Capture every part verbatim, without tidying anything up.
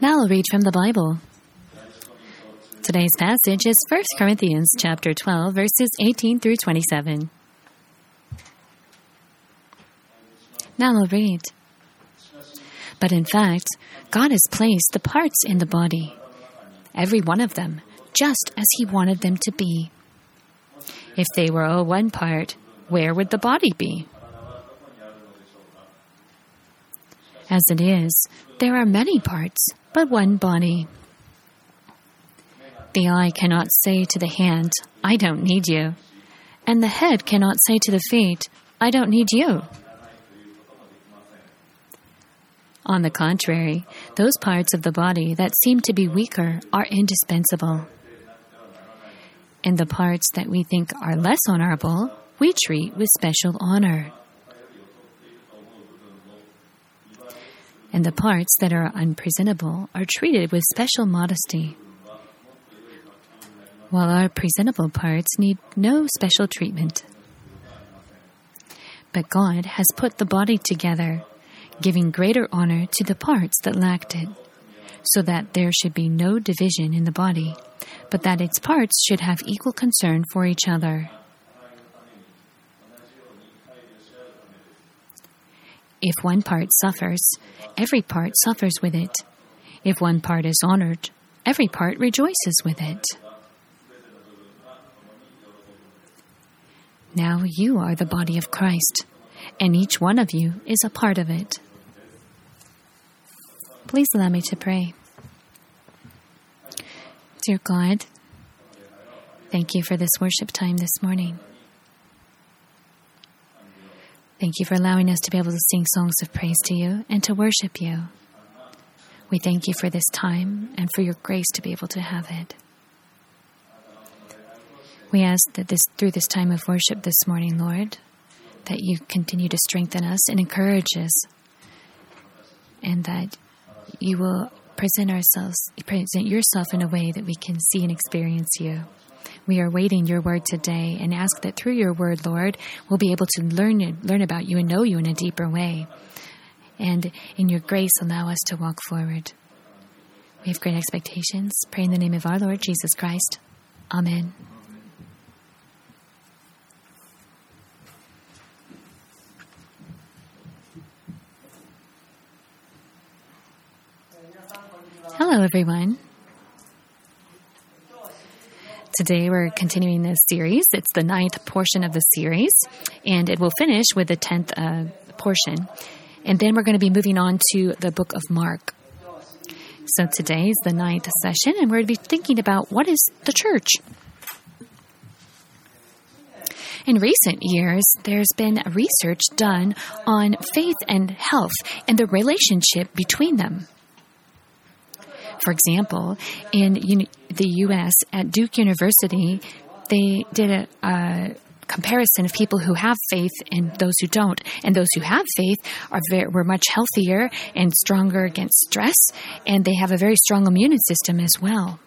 Now I'll read from the Bible. Today's passage is First Corinthians chapter twelve, verses eighteen through twenty-seven. Now I'll read. But in fact, God has placed the parts in the body, every one of them, just as He wanted them to be. If they were all one part, where would the body be? As it is, there are many parts, but one body. The eye cannot say to the hand, I don't need you. And the head cannot say to the feet, I don't need you. On the contrary, those parts of the body that seem to be weaker are indispensable. And the parts that we think are less honorable, we treat with special honor. And the parts that are unpresentable are treated with special modesty, while our presentable parts need no special treatment. But God has put the body together, giving greater honor to the parts that lacked it, so that there should be no division in the body, but that its parts should have equal concern for each other. If one part suffers, every part suffers with it. If one part is honored, every part rejoices with it. Now you are the body of Christ, and each one of you is a part of it. Please allow me to pray. Dear God, thank you for this worship time this morning. Thank you for allowing us to be able to sing songs of praise to you and to worship you. We thank you for this time and for your grace to be able to have it. We ask that this through this time of worship this morning, Lord, that you continue to strengthen us and encourage us, and that you will present ourselves, present yourself in a way that we can see and experience you. We are waiting your word today and ask that through your word, Lord, we'll be able to learn learn about you and know you in a deeper way. And in your grace, allow us to walk forward. We have great expectations. Pray in the name of our Lord Jesus Christ. Amen. Hello, everyone. Today we're continuing this series. It's the ninth portion of the series, and it will finish with the tenth uh, portion. And then we're going to be moving on to the book of Mark. So today is the ninth session, and we're going to be thinking about what is the church. In recent years, there's been research done on faith and health and the relationship between them. For example, in uni- the U S at Duke University, they did a, a comparison of people who have faith and those who don't. And those who have faith are very, were much healthier and stronger against stress, and they have a very strong immune system as well.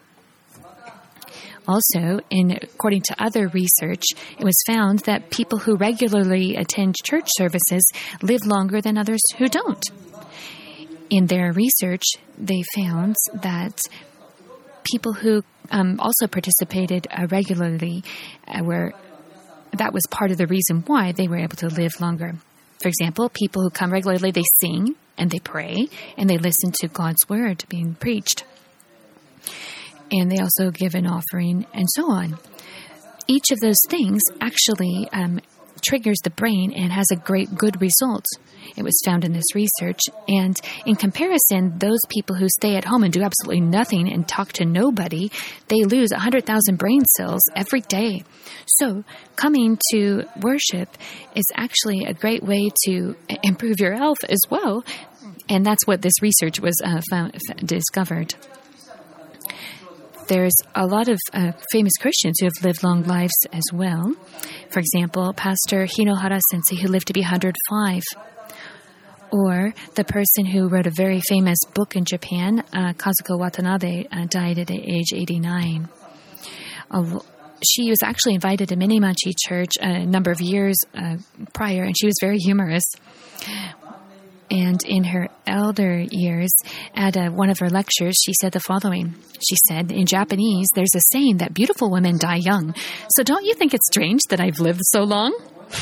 Also, in according to other research, it was found that people who regularly attend church services live longer than others who don't. In their research, they found that people who um, also participated uh, regularly uh, were that was part of the reason why they were able to live longer. For example, people who come regularly, they sing and they pray and they listen to God's word being preached. And they also give an offering and so on. Each of those things actually um, triggers the brain and has a great good result. It was found in this research. And in comparison, those people who stay at home and do absolutely nothing and talk to nobody, they lose one hundred thousand brain cells every day. So coming to worship is actually a great way to improve your health as well. And that's what this research was uh, found, discovered. There's a lot of uh, famous Christians who have lived long lives as well. For example, Pastor Hinohara Sensei, who lived to be one hundred five. Or the person who wrote a very famous book in Japan, uh, Kazuko Watanabe, uh, died at age eighty-nine. Uh, she was actually invited to Minemachi Church a number of years uh, prior, and she was very humorous. And in her elder years, at a, one of her lectures, she said the following. She said, in Japanese, there's a saying that beautiful women die young. So don't you think it's strange that I've lived so long?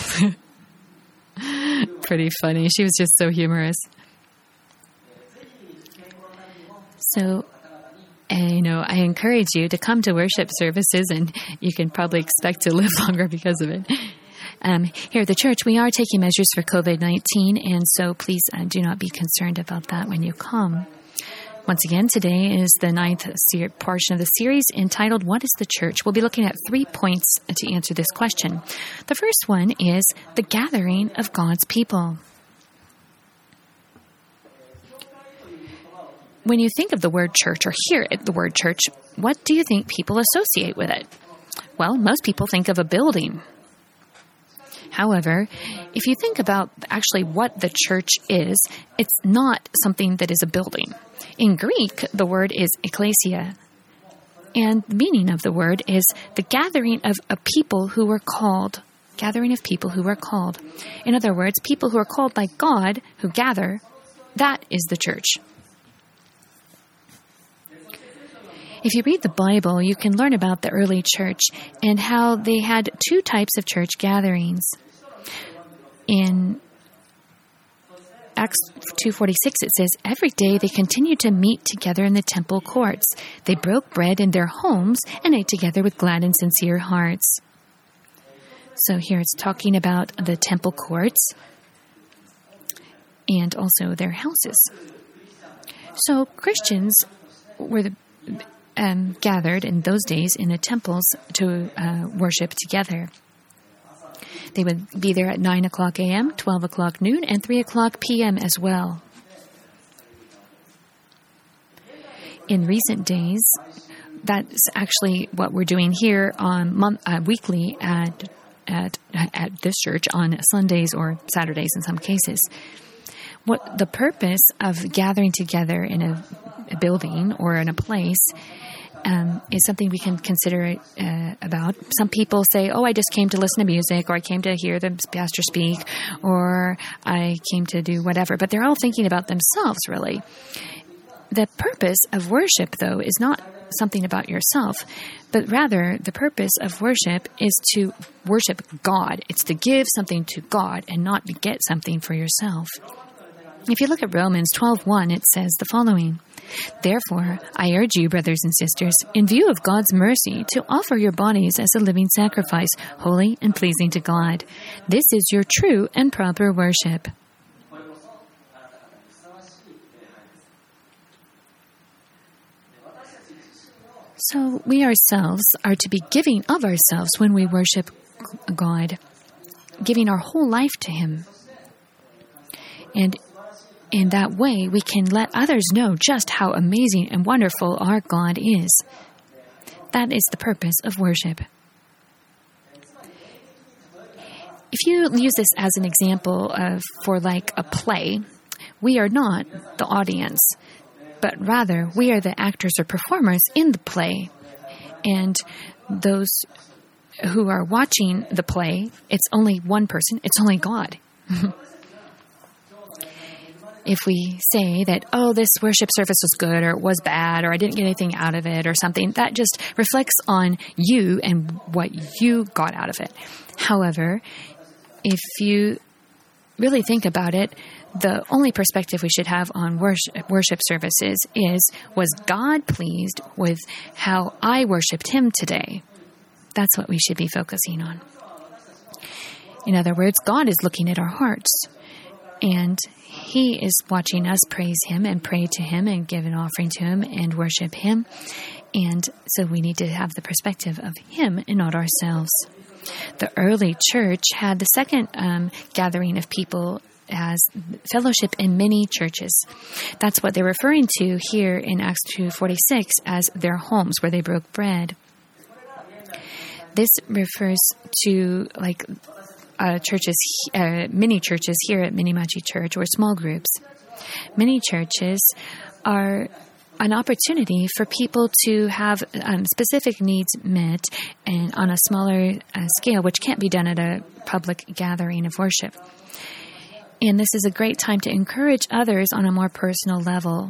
Pretty funny. She was just so humorous. So, and, you know, I encourage you to come to worship services, and you can probably expect to live longer because of it. Um, here at the church, we are taking measures for covid nineteen, and so please uh, do not be concerned about that when you come. Once again, today is the ninth ser- portion of the series entitled, What is the Church? We'll be looking at three points to answer this question. The first one is the gathering of God's people. When you think of the word church or hear the word church, what do you think people associate with it? Well, most people think of a building. However, if you think about actually what the church is, it's not something that is a building. In Greek, the word is ekklesia, and the meaning of the word is the gathering of a people who were called, gathering of people who were called. In other words, people who are called by God, who gather, that is the church. If you read the Bible, you can learn about the early church and how they had two types of church gatherings. In Acts two forty-six, it says, every day they continued to meet together in the temple courts. They broke bread in their homes and ate together with glad and sincere hearts. So here it's talking about the temple courts and also their houses. So Christians were the Um, gathered in those days in the temples to uh, worship together. They would be there at nine o'clock a.m., twelve o'clock noon, and three o'clock p.m. as well. In recent days, that's actually what we're doing here on month, uh, weekly at, at at this church on Sundays or Saturdays in some cases. What the purpose of gathering together in a, a building or in a place Um, is something we can consider uh, about. Some people say, oh, I just came to listen to music, or I came to hear the pastor speak, or I came to do whatever. But they're all thinking about themselves, really. The purpose of worship, though, is not something about yourself, but rather the purpose of worship is to worship God. It's to give something to God and not to get something for yourself. If you look at Romans twelve one, it says the following, therefore, I urge you, brothers and sisters, in view of God's mercy, to offer your bodies as a living sacrifice, holy and pleasing to God. This is your true and proper worship. So we ourselves are to be giving of ourselves when we worship God, giving our whole life to Him. And in that way, we can let others know just how amazing and wonderful our God is. That is the purpose of worship. If you use this as an example of for like a play, we are not the audience, but rather we are the actors or performers in the play. And those who are watching the play, it's only one person, it's only God. If we say that, oh, this worship service was good or it was bad or I didn't get anything out of it or something, that just reflects on you and what you got out of it. However, if you really think about it, the only perspective we should have on worship, worship services is, was God pleased with how I worshiped Him today? That's what we should be focusing on. In other words, God is looking at our hearts, and He is watching us praise Him and pray to Him and give an offering to Him and worship Him. And so we need to have the perspective of Him and not ourselves. The early church had the second um, gathering of people as fellowship in many churches. That's what they're referring to here in Acts two forty-six as their homes where they broke bread. This refers to like Uh, churches, uh, many churches here at Minimachi Church, or small groups. Many churches are an opportunity for people to have um, specific needs met and on a smaller uh, scale, which can't be done at a public gathering of worship. And this is a great time to encourage others on a more personal level.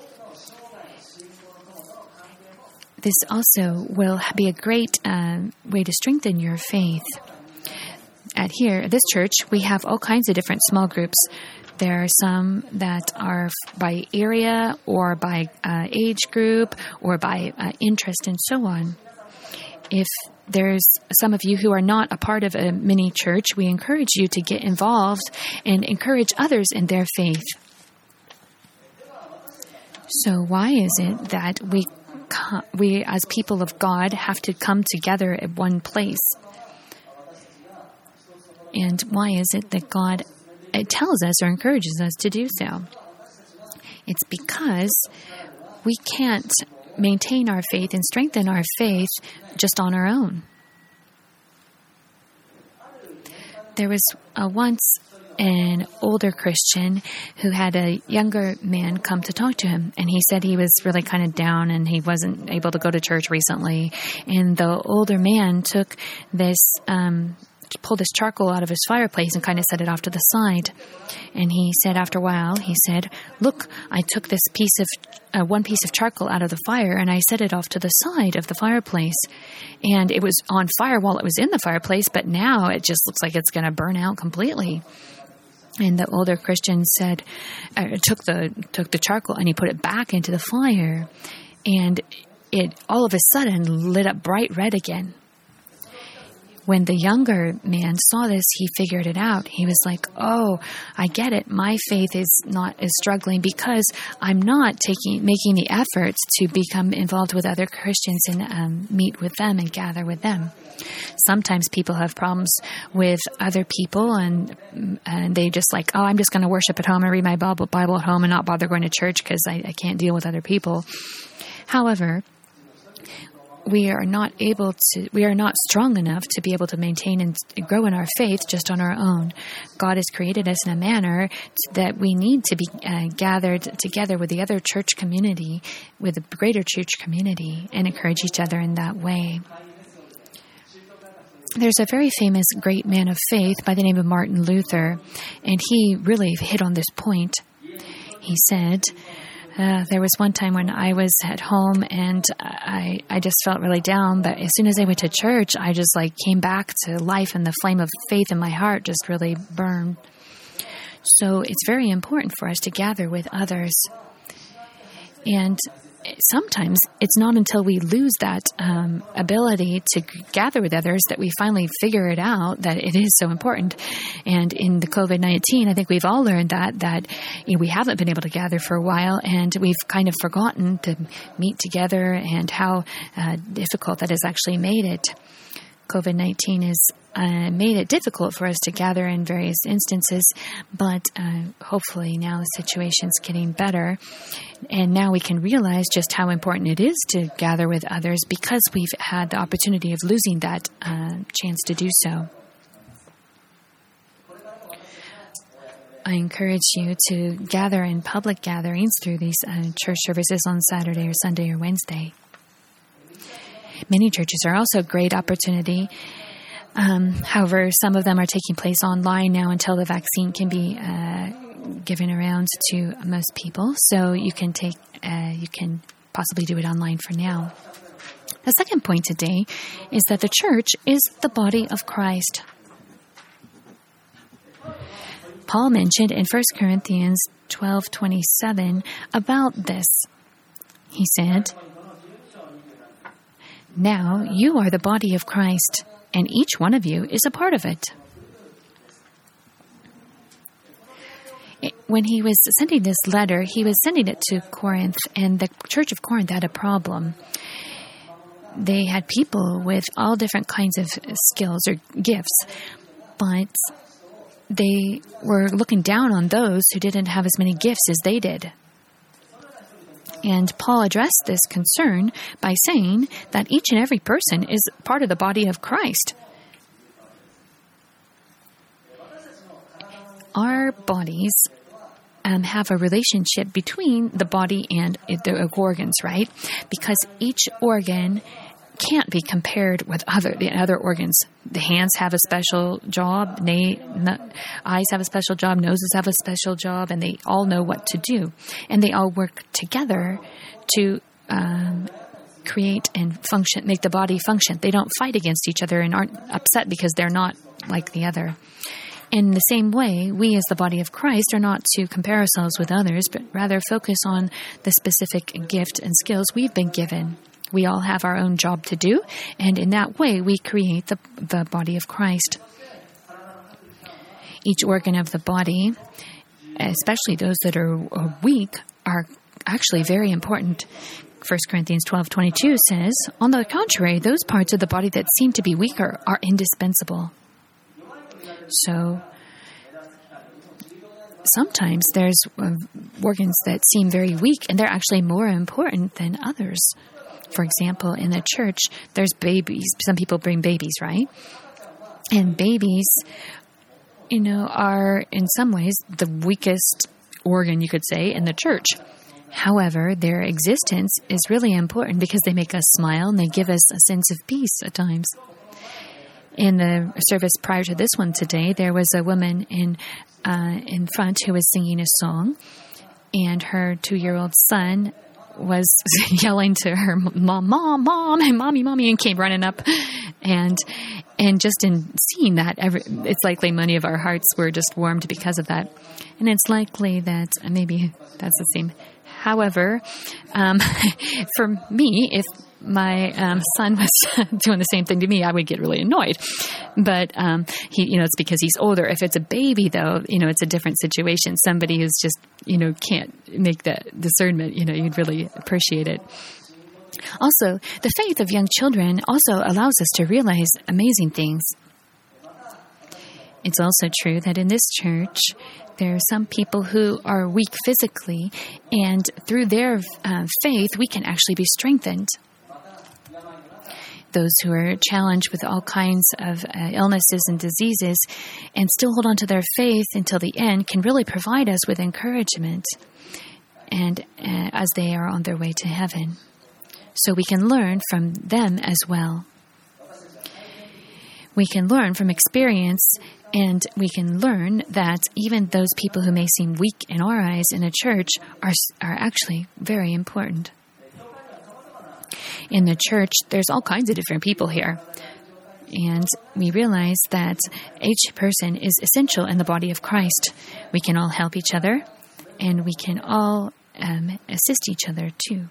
This also will be a great uh, way to strengthen your faith. At here, at this church, we have all kinds of different small groups. There are some that are by area or by uh, age group or by uh, interest and so on. If there's some of you who are not a part of a mini church, we encourage you to get involved and encourage others in their faith. So why is it that we we as people of God have to come together at one place? And why is it that God it tells us or encourages us to do so? It's because we can't maintain our faith and strengthen our faith just on our own. There was uh, once an older Christian who had a younger man come to talk to him, and he said he was really kind of down and he wasn't able to go to church recently. And the older man took this um pulled this charcoal out of his fireplace and kind of set it off to the side. And he said after a while, he said, "Look, I took this piece of, uh, one piece of charcoal out of the fire and I set it off to the side of the fireplace. And it was on fire while it was in the fireplace, but now it just looks like it's going to burn out completely." And the older Christian said, uh, took the took the charcoal and he put it back into the fire. And it all of a sudden lit up bright red again. When the younger man saw this, he figured it out. He was like, "Oh, I get it. My faith is not is struggling because I'm not taking making the efforts to become involved with other Christians and um, meet with them and gather with them." Sometimes people have problems with other people, and and they just like, "Oh, I'm just going to worship at home and read my Bible Bible at home and not bother going to church because I, I can't deal with other people." However, we are not able to, we are not strong enough to be able to maintain and grow in our faith just on our own. God has created us in a manner that we need to be uh, gathered together with the other church community, with the greater church community, and encourage each other in that way. There's a very famous great man of faith by the name of Martin Luther, and he really hit on this point. He said, Uh, there was one time when I was at home and I, I just felt really down, but as soon as I went to church, I just like came back to life and the flame of faith in my heart just really burned. So it's very important for us to gather with others. And sometimes it's not until we lose that um, ability to gather with others that we finally figure it out that it is so important. And in the covid nineteen, I think we've all learned that, that you know, we haven't been able to gather for a while, and we've kind of forgotten to meet together and how uh, difficult that has actually made it. covid nineteen has uh, made it difficult for us to gather in various instances, but uh, hopefully now the situation's getting better. And now we can realize just how important it is to gather with others because we've had the opportunity of losing that uh, chance to do so. I encourage you to gather in public gatherings through these uh, church services on Saturday or Sunday or Wednesday. Many churches are also a great opportunity. Um, however, some of them are taking place online now until the vaccine can be uh, given around to most people. So you can take, uh, you can possibly do it online for now. The second point today is that the church is the body of Christ. Paul mentioned in First Corinthians twelve twenty-seven about this. He said, "Now you are the body of Christ, and each one of you is a part of it." When he was sending this letter, he was sending it to Corinth, and the church of Corinth had a problem. They had people with all different kinds of skills or gifts, but they were looking down on those who didn't have as many gifts as they did. And Paul addressed this concern by saying that each and every person is part of the body of Christ. Our bodies um, have a relationship between the body and the organs, right? Because each organ can't be compared with other the other organs. The hands have a special job, na- na- eyes have a special job, noses have a special job, and they all know what to do. And they all work together to um, create and function, make the body function. They don't fight against each other and aren't upset because they're not like the other. In the same way, we as the body of Christ are not to compare ourselves with others, but rather focus on the specific gift and skills we've been given. We all have our own job to do, and in that way, we create the, the body of Christ. Each organ of the body, especially those that are weak, are actually very important. First Corinthians twelve twenty-two says, "On the contrary, those parts of the body that seem to be weaker are indispensable." So, sometimes there's uh, organs that seem very weak, and they're actually more important than others. For example, in the church, there's babies. Some people bring babies, right? And babies, you know, are in some ways the weakest organ, you could say, in the church. However, their existence is really important because they make us smile and they give us a sense of peace at times. In the service prior to this one today, there was a woman in uh, in front who was singing a song, and her two-year-old son was yelling to her, "Mom, Mom, Mom," and "Mommy, Mommy," and came running up. And and just in seeing that, every, it's likely many of our hearts were just warmed because of that. And it's likely that maybe that's the same. However, um, for me, if my um, son was doing the same thing to me, I would get really annoyed. But um, he, you know, it's because he's older. If it's a baby, though, you know, it's a different situation. Somebody who's just, you know, can't make that discernment. You know, you'd really appreciate it. Also, the faith of young children also allows us to realize amazing things. It's also true that in this church, there are some people who are weak physically, and through their uh, faith, we can actually be strengthened. Those who are challenged with all kinds of uh, illnesses and diseases and still hold on to their faith until the end can really provide us with encouragement and uh, as they are on their way to heaven. So we can learn from them as well. We can learn from experience, and we can learn that even those people who may seem weak in our eyes in a church are are actually very important. In the church, there's all kinds of different people here. And we realize that each person is essential in the body of Christ. We can all help each other, and we can all um, assist each other too.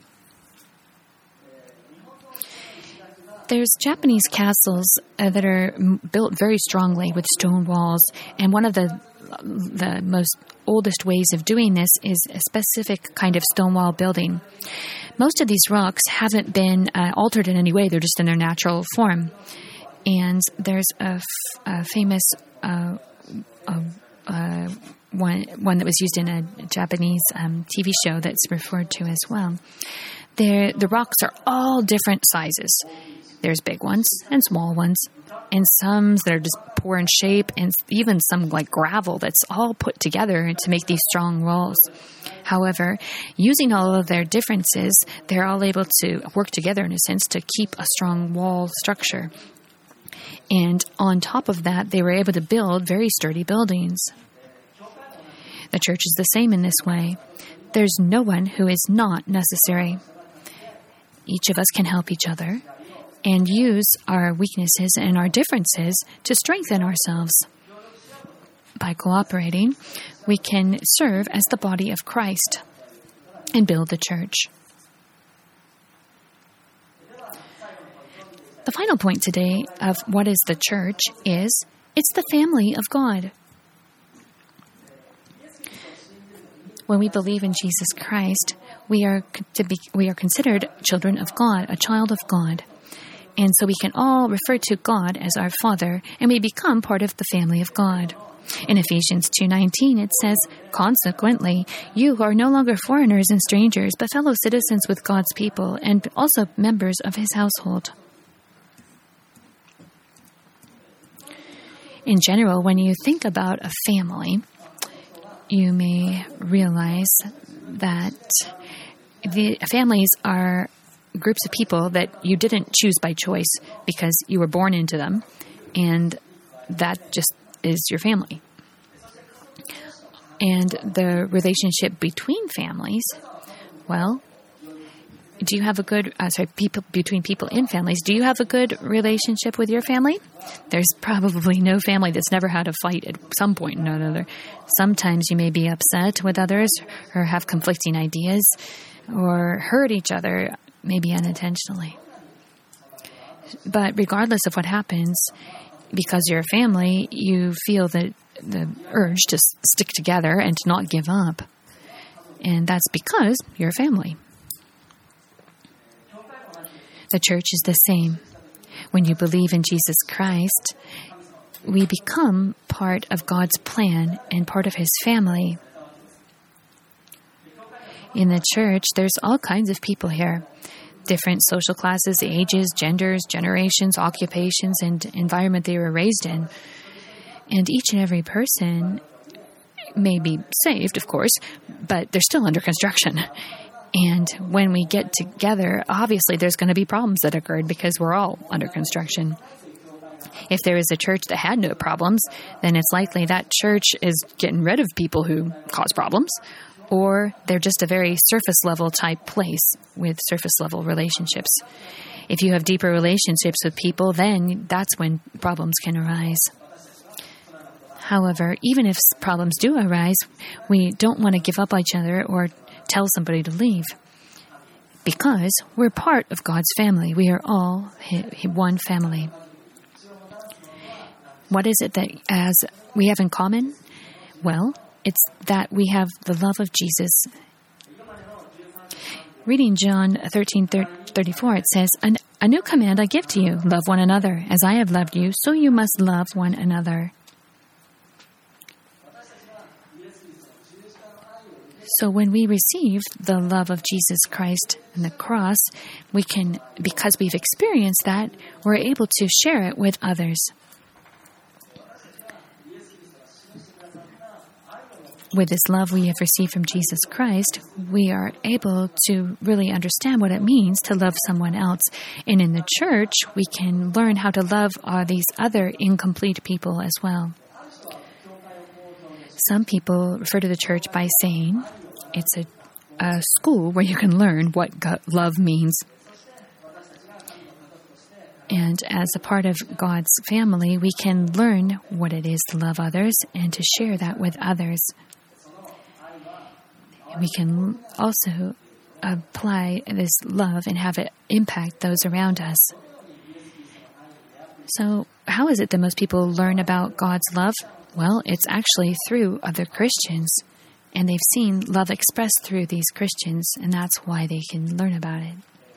There's Japanese castles uh, that are m- built very strongly with stone walls, and one of the the most oldest ways of doing this is a specific kind of stone wall building. Most of these rocks haven't been uh, altered in any way; they're just in their natural form. And there's a, f- a famous uh, uh, uh, one one that was used in a Japanese um, T V show that's referred to as well. There, the rocks are all different sizes. There's big ones and small ones, and some that are just poor in shape, and even some like gravel that's all put together to make these strong walls. However, using all of their differences, they're all able to work together in a sense to keep a strong wall structure. And on top of that, they were able to build very sturdy buildings. The church is the same in this way. There's no one who is not necessary. Each of us can help each other and use our weaknesses and our differences to strengthen ourselves. By cooperating, we can serve as the body of Christ and build the church. The final point today of what is the church is it's the family of God. When we believe in Jesus Christ, we are to be we are considered children of God, a child of God. And so we can all refer to God as our Father, and we become part of the family of God. In Ephesians two nineteen, it says, "Consequently, you are no longer foreigners and strangers, but fellow citizens with God's people, and also members of His household." In general, when you think about a family, you may realize that the families are groups of people that you didn't choose by choice because you were born into them, and that just is your family. And the relationship between families, well, do you have a good, uh, sorry, people between people in families, do you have a good relationship with your family? There's probably no family that's never had a fight at some point or another. Sometimes you may be upset with others or have conflicting ideas or hurt each other, maybe unintentionally. But regardless of what happens, because you're a family, you feel the, the urge to stick together and to not give up. And that's because you're a family. The church is the same. When you believe in Jesus Christ, we become part of God's plan and part of His family. In the church, there's all kinds of people here. Different social classes, ages, genders, generations, occupations, and environment they were raised in. And each and every person may be saved, of course, but they're still under construction. And when we get together, obviously there's going to be problems that occurred because we're all under construction. If there is a church that had no problems, then it's likely that church is getting rid of people who cause problems, or they're just a very surface-level type place with surface-level relationships. If you have deeper relationships with people, then that's when problems can arise. However, even if problems do arise, we don't want to give up on each other or tell somebody to leave, because we're part of God's family. We are all one family. What is it that as we have in common? Well, it's that we have the love of Jesus. Reading John thirteen thirty-four, it says, "A new command I give to you, love one another. As I have loved you, so you must love one another." So when we receive the love of Jesus Christ and the cross, we can, because we've experienced that, we're able to share it with others. With this love we have received from Jesus Christ, we are able to really understand what it means to love someone else. And in the church, we can learn how to love all these other incomplete people as well. Some people refer to the church by saying it's a, a school where you can learn what God, love means. And as a part of God's family, we can learn what it is to love others and to share that with others. And we can also apply this love and have it impact those around us. So how is it that most people learn about God's love? Well, it's actually through other Christians, and they've seen love expressed through these Christians, and that's why they can learn about it.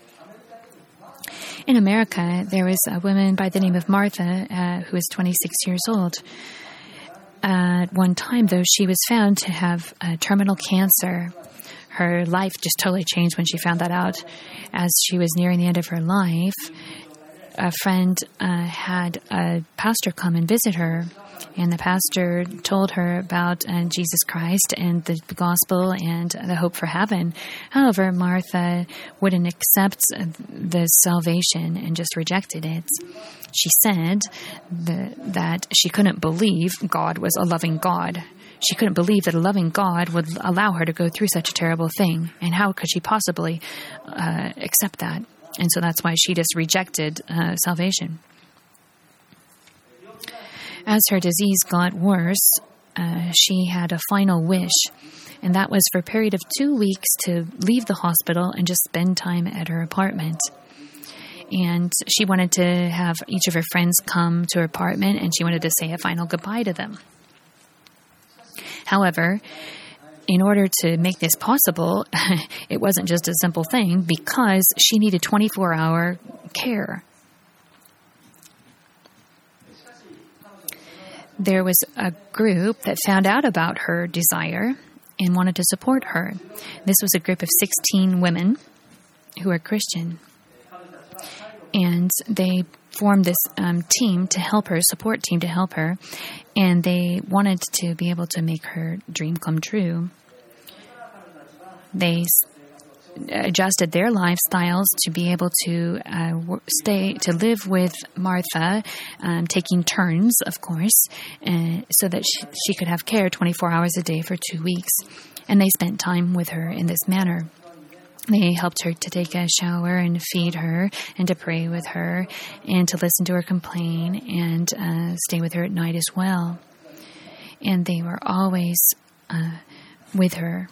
In America, there was a woman by the name of Martha uh, who was twenty-six years old. Uh, at one time, though, she was found to have uh, terminal cancer. Her life just totally changed when she found that out. As she was nearing the end of her life, a friend uh, had a pastor come and visit her, and the pastor told her about uh, Jesus Christ and the gospel and the hope for heaven. However, Martha wouldn't accept the salvation and just rejected it. She said the, that she couldn't believe God was a loving God. She couldn't believe that a loving God would allow her to go through such a terrible thing. And how could she possibly uh, accept that? And so that's why she just rejected uh, salvation. As her disease got worse, uh, she had a final wish, and that was for a period of two weeks to leave the hospital and just spend time at her apartment. And she wanted to have each of her friends come to her apartment, and she wanted to say a final goodbye to them. However, in order to make this possible, it wasn't just a simple thing, because she needed twenty-four hour care. There was a group that found out about her desire and wanted to support her. This was a group of sixteen women who are Christian. And they formed this um, team to help her, support team to help her. And they wanted to be able to make her dream come true. They adjusted their lifestyles to be able to uh, stay, to live with Martha, um, taking turns, of course, uh, so that she, she could have care twenty-four hours a day for two weeks. And they spent time with her in this manner. They helped her to take a shower and feed her and to pray with her and to listen to her complain and uh, stay with her at night as well. And they were always uh, with her.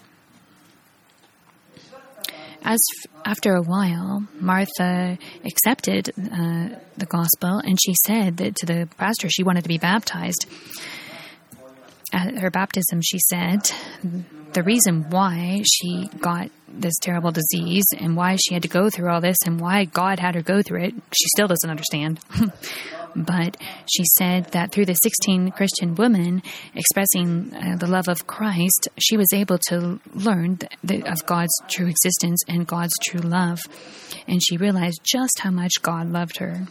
As f- after a while, Martha accepted uh, the gospel, and she said that to the pastor she wanted to be baptized. At her baptism, she said the reason why she got this terrible disease and why she had to go through all this and why God had her go through it, she still doesn't understand. But she said that through the sixteen Christian women expressing uh, the love of Christ, she was able to learn th- th- of God's true existence and God's true love. And she realized just how much God loved her.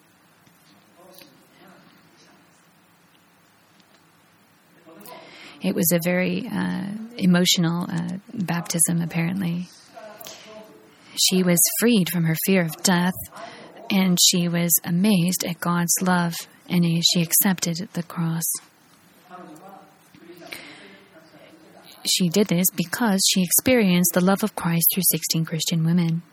It was a very uh, emotional uh, baptism, apparently. She was freed from her fear of death, and she was amazed at God's love, and she accepted the cross. She did this because she experienced the love of Christ through sixteen Christian women.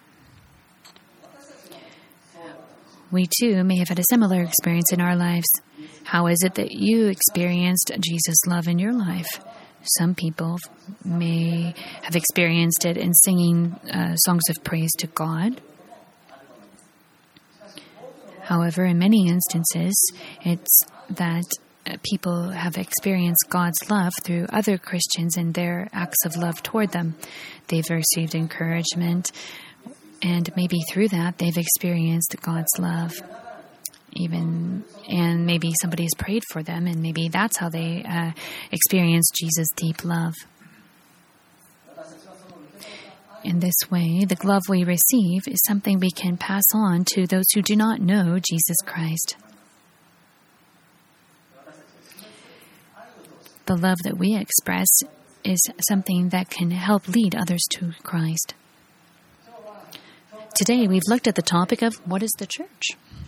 We too may have had a similar experience in our lives. How is it that you experienced Jesus' love in your life? Some people may have experienced it in singing uh, songs of praise to God. However, in many instances, it's that uh, people have experienced God's love through other Christians and their acts of love toward them. They've received encouragement, and maybe through that, they've experienced God's love. Even, and maybe somebody has prayed for them, and maybe that's how they uh, experience Jesus' deep love. In this way, the love we receive is something we can pass on to those who do not know Jesus Christ. The love that we express is something that can help lead others to Christ. Today, we've looked at the topic of what is the church?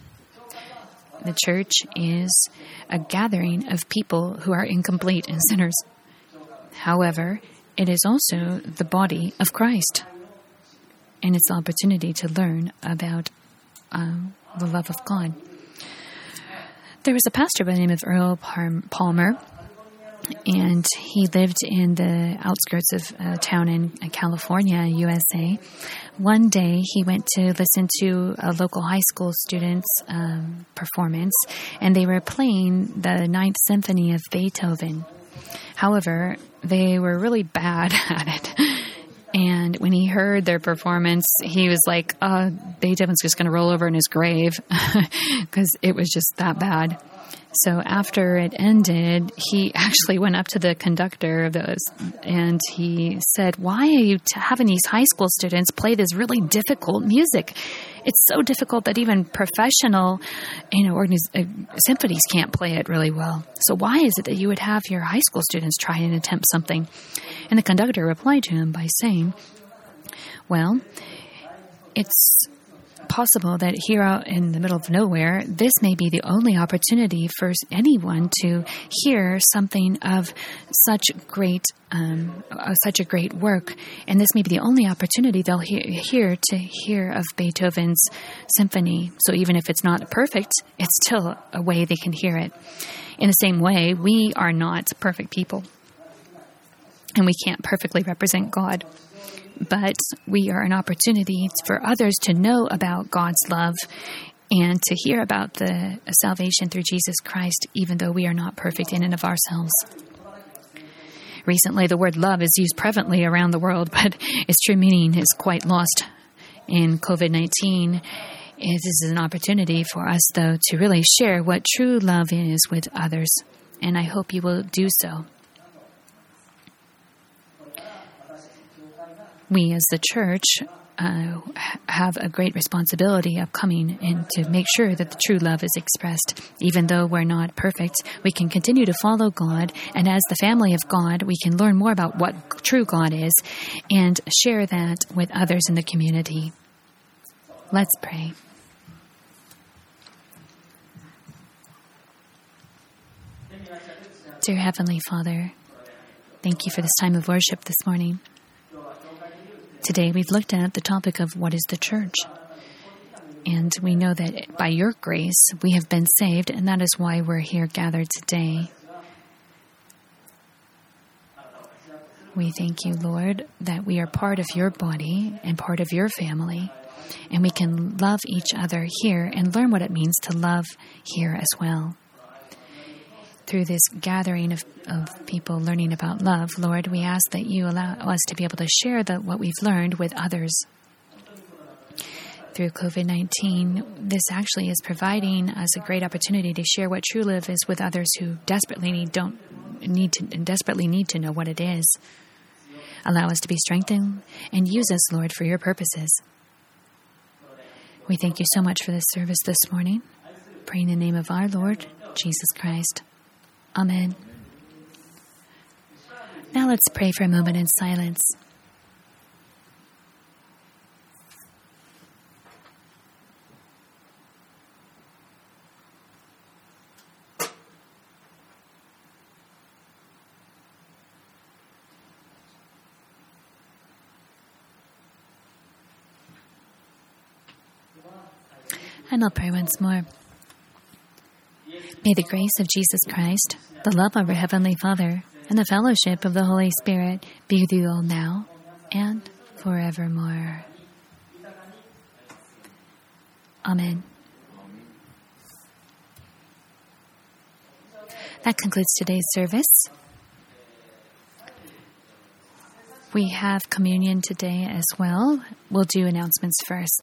The church is a gathering of people who are incomplete and sinners. However, it is also the body of Christ, and it's the opportunity to learn about um, the love of God. There was a pastor by the name of Earl Palmer, and he lived in the outskirts of a town in California, U S A. One day, he went to listen to a local high school student's um, performance, and they were playing the Ninth Symphony of Beethoven. However, they were really bad at it. And when he heard their performance, he was like, uh, Beethoven's just going to roll over in his grave because it was just that bad. So after it ended, he actually went up to the conductor of those and he said, why are you t- having these high school students play this really difficult music? It's so difficult that even professional, you know, organiz- uh, symphonies can't play it really well. So why is it that you would have your high school students try and attempt something? And the conductor replied to him by saying, well, it's possible that here out in the middle of nowhere, this may be the only opportunity for anyone to hear something of such great, um, uh, such a great work, and this may be the only opportunity they'll hear, hear to hear of Beethoven's symphony. So even if it's not perfect, it's still a way they can hear it. In the same way, we are not perfect people, and we can't perfectly represent God. But we are an opportunity for others to know about God's love and to hear about the salvation through Jesus Christ, even though we are not perfect in and of ourselves. Recently, the word love is used prevalently around the world, but its true meaning is quite lost in covid nineteen. This is an opportunity for us, though, to really share what true love is with others, and I hope you will do so. We as the church uh, have a great responsibility of coming and to make sure that the true love is expressed. Even though we're not perfect, we can continue to follow God, and as the family of God, we can learn more about what true God is and share that with others in the community. Let's pray. Dear Heavenly Father, thank you for this time of worship this morning. Today we've looked at the topic of what is the church. And we know that by your grace we have been saved, and that is why we're here gathered today. We thank you, Lord, that we are part of your body and part of your family, and we can love each other here and learn what it means to love here as well. Through this gathering of, of people learning about love, Lord, we ask that you allow us to be able to share the, what we've learned with others. Through covid nineteen, this actually is providing us a great opportunity to share what true love is with others who desperately need, don't need to and desperately need to know what it is. Allow us to be strengthened and use us, Lord, for your purposes. We thank you so much for this service this morning. Pray in the name of our Lord, Jesus Christ. Amen. Now let's pray for a moment in silence. And I'll pray once more. May the grace of Jesus Christ, the love of our Heavenly Father, and the fellowship of the Holy Spirit be with you all now and forevermore. Amen. That concludes today's service. We have communion today as well. We'll do announcements first.